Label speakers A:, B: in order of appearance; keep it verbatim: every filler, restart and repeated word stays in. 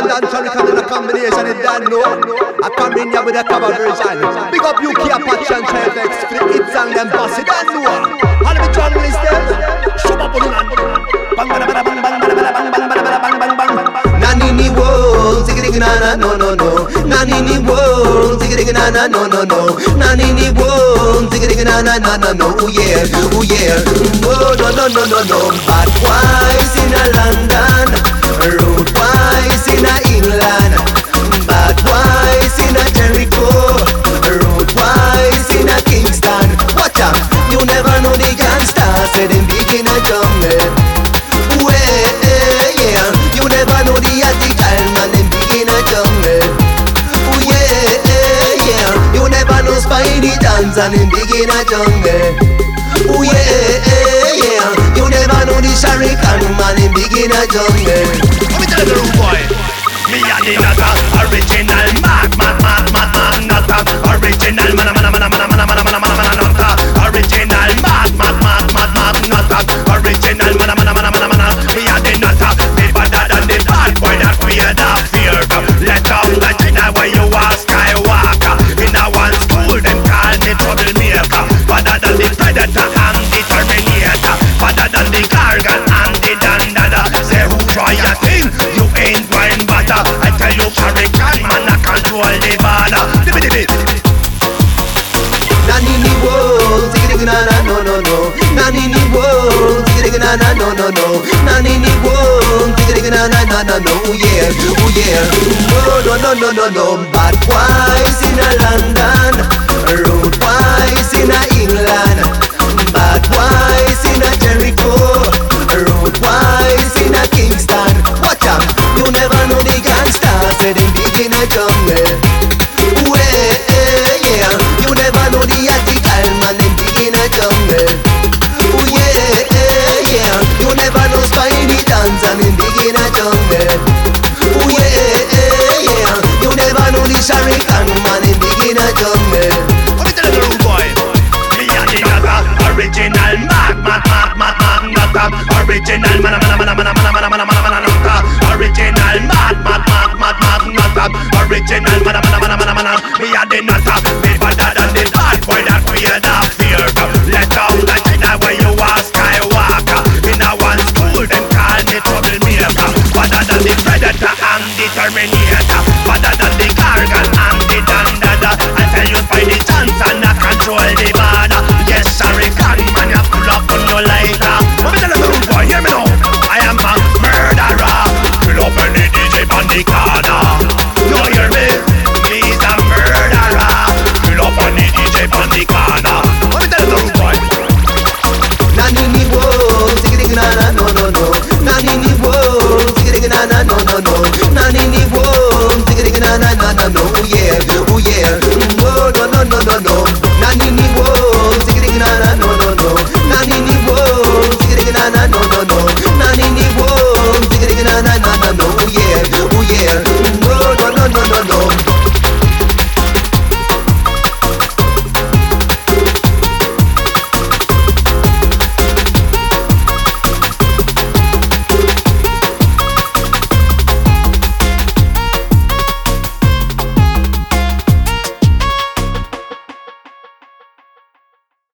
A: dancehall record in a combination, it done no. I come in here with a cover version. Big up U K Apache and F X for the hits and them boss, it done no. All of the journalists there, show up on the land. Bang bang bang bang bang bang bang bang bang bang bang bang. Nani ni wo, ziggy na na no no no. Nani ni wo, ziggy na na no no no. Nani ni wo, ziggy na na na na no. Oh yeah, oh yeah. Oh no no no no no. Bad boys in a London, rude boys in a England. Bad boys in a Jericho, rude boys in a Kingston. Watch out, you never know the gangsters. Say them big in a jungle. Well, yeah, you never know the article, man, them big in a jungle. Oh yeah, yeah, you never know Spidey dance and them big in a jungle. Oh yeah, yeah, you never know the Sharikan, man, them big in a jungle. Let me tell you the rude boy, me and the Nata, original Mark, Mark, Mark, Mark, Mark, Nata, original man, man, man, man, man, man, man, man, man, Nata, original Mark, Mark, Mark, Mark, Mark, Nata, original man, man, man, man, man, me and the Nata, me better than the bad boy that fear that fear. Let down the China where you are Skywalker. In a one school them call me troublemaker. Better than the predator and the terminator. Better than the Gargan and the Dandada. Say who try a thing, you ain't wine butter. I tell you Sharikan man I control the border. Nani ni wo, ziggy na na no no no. Nani ni wo, ziggy na na no no no. Nani ni wo, ziggy na na na na no. Oh yeah, oh yeah. Oh no no no no no. Bad boys in a London, rude boys in a England. Bad boys in a Jericho, rude boys in a Kingston. Watch out, you never know the gangsters. Say them big in a jungle. Well, yeah, you never know the article, man, them big in a jungle. Oh yeah, yeah, you never know Spidey dance and them big in a jungle. Oh yeah, yeah, you never know the Sharikan, man, them big in a jungle. Let me tell you the rude boy, me and the Nata, original Mark, Mark, Mark, Mark, Mark, Nata, original man, man, man, man, man, man, man, man, man, Nata, original Mark, Mark, Mark, Mark, Mark, Nata, original man, man, man, man, man, me and the Nata, me better than the bad boy that fear that fear. Let down the China where you are Skywalker. In a one school them call me troublemaker. Better than the predator and the terminator. Better than the Gargan and the Dandada. I tell you by the chance and I control the border. Yes, Sharikan man, you pull up on your lighter. Let me tell you the rude boy, hear me now. I am a murderer. Pull up on the D J on the corner. You hear me? He's a murderer. Pull up on the D J on the corner. Let me tell you the rude boy. Nani ni wo, ziggy na na no no no. Nani ni wo, ziggy na na no no no. Nani ni wo, ziggy na na na na no. Oh yeah, oh yeah. Oh no no no no no. Nani